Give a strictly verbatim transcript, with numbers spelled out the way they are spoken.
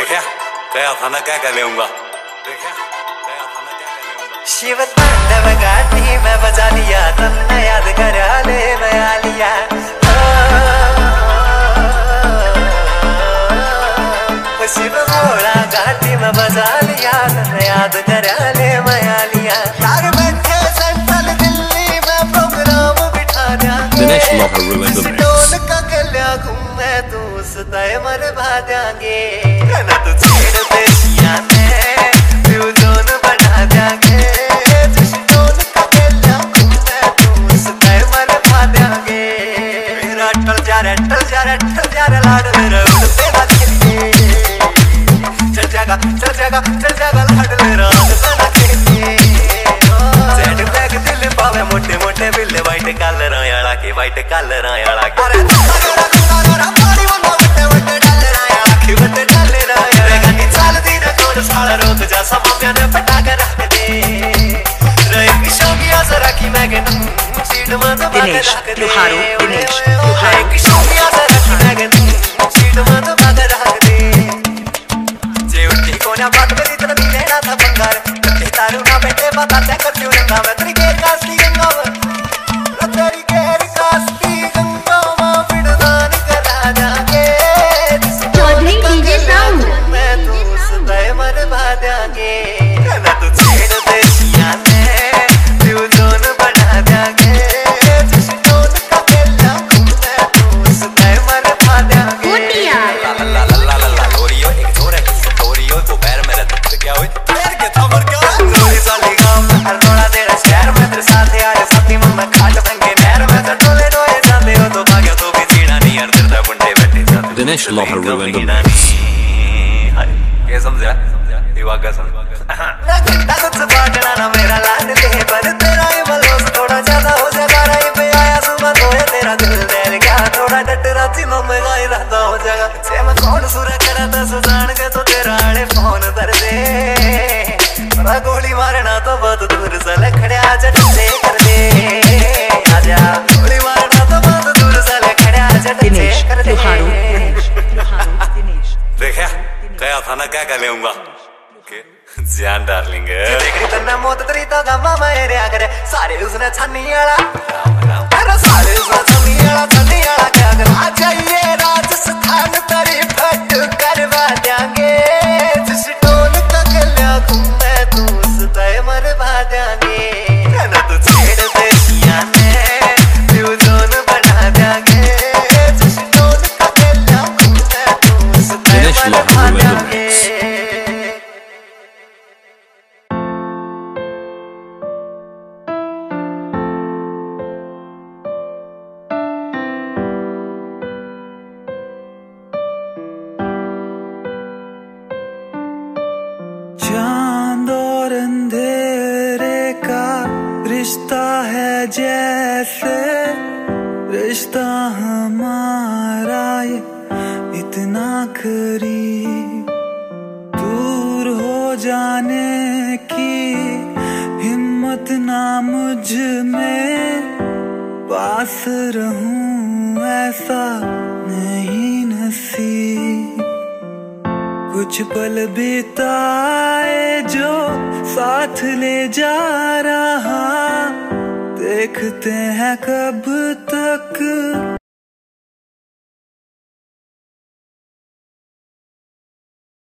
देखा गया था ना क्या कर लेऊंगा, देखा गया था ना क्या कर लेऊंगा। शिव तांडव गाठी मैं बजा लिया, तुमने याद करा ले बया लिया। शिव भोला गाठी में बजा लिया, तुमने याद करा ले बया लिया। यार बैठे सेंट्रल दिल्ली में प्रोग्राम बिठा देंगे, ढोल का गल्या घूमे तू सताए मर भा देंगे। ना तू छेड़ पेशियां में तू जोन बढ़ा देंगे, जिस ढोल का गल्या घूमे तू सताए मर भा देंगे। मेरा टल जा रे टल जा रे टल जा रे लाड मेरा उड़ते ना खेलिए, चल जागा चल जागा चल जागा लाड मेरा उड़ते ना खेलिए। जेड ब्लैक दिल पावे मोटे मोटे बिल्ले वाइट कलर आया के वाइट कलर आया के। अरे गड़ा गड़ा गड़ा पानी वंदा वटे वटे डालर आया के वटे डालर आया। रे गाड़ी चल दी ना कोन साला रोक जा सब मैंने पटा के रख दे। रे किशो की आस रखी मैं के सीट में दबा के रख दे। दिनेश दिनेश किशो की आस रखी मैं के सीट में दबा के रख दे। जे उठी कोना बात करी तो भी लेना था बंगार, ते तारू ना बैठे बता ते कर क्यों रंगा मैं तेरी के कास्ती गंगा में, तेरी के कास्ती गंगा में बिड़दान करा जाके। चौधरी डीजे साउंड मैं तू सदाए मर भा देंगे। ना तू छेड़ पेशियां में तू जोन बढ़ा देंगे, जिस ढोल का गल्या घूमे तू सदाए मर भा देंगे। ला ला ला ला ला ला लोरियो एक छोरा किसी लोरियो वो पैर मेरा दुख क्या हुई पैर के थमर क्या लोरी साली गांव हर थोड़ा तेरा शहर में तेरे साथ यार साथी मन में खाट बंगे नहर में तो टोले डोए जाते हो तो भाग्य तो भी चीड़ा नहीं यार तेरा बुंडे बैठे जाते। दिनेश लोहर रुइंड ये समझा युवा का समझ ना चिंता कुछ बाटना ना मेरा लाड ले पर तेरा ये मलोस थोड़ा ज्यादा हो जाएगा। राई पे आया सुबह तो ये तेरा दिल दे गया थोड़ा डटरा चिनो में गाई रहता हो जाएगा। से मैं कौन सुरा करा था सुजान के तो तेरा आड़े फोन कर दे, पर गोली मारना तो बहुत दूर से लखड़िया जट से कर दे। आजा गोली मारना तो बहुत दूर से लखड़िया जट से कर दे। देखा गया था ना क्या कर लेऊंगा, जान डार्लिंग देखड़ी तन्ना मौत तरी तो गम्मा मेरे आकर सारे उसने छन्नी आला अरे सारे उसने छन्नी आला छन्नी आला क्या कर आ जाइए राजस्थान तरी फट करवा देंगे। जिस ढोल का गल्या घूमे तू सदाए मर भा देंगे। ना तू छेड़ पेशियां में तू जोन बढ़ा देंगे, जिस ढोल का गल्या घूमे तू सदाए मर भा देंगे। चांद और अंधेरे का रिश्ता है जैसे, रिश्ता हमारा ये इतना करीब, दूर हो जाने की हिम्मत ना मुझ में, पास रहूं ऐसा नहीं नसीब। कुछ पल बिताए जो साथ ले जा रहा, देखते हैं कब तक